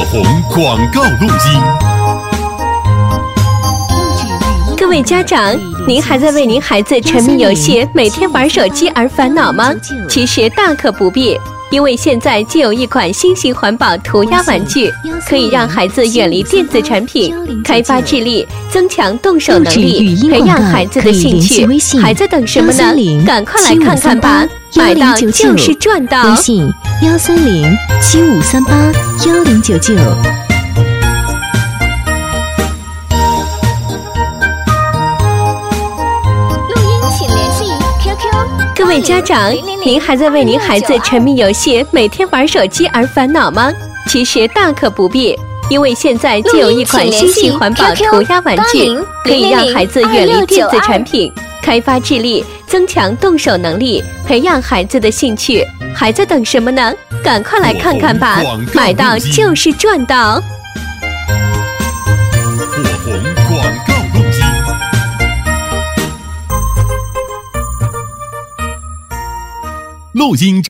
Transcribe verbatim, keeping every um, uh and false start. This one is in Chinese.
红广告录音。 各位家长，您还在为您孩子沉迷游戏、每天玩手机而烦恼吗？其实大可不必，因为现在就有一款新型环保涂鸦玩具，可以让孩子远离电子产品，开发智力，增强动手能力，培养孩子的兴趣。孩子等什么呢？赶快来看看吧！买到就是赚到。 微信幺三零七五三八幺零九九。 各位家长，您还在为您孩子沉迷游戏、每天玩手机而烦恼吗？其实大可不必，因为现在就有一款新型环保涂鸦玩具，可以让孩子远离电子产品，开发智力，增强动手能力，培养孩子的兴趣。孩子等什么呢？赶快来看看吧！买到就是赚到。 火红广告录音。录音。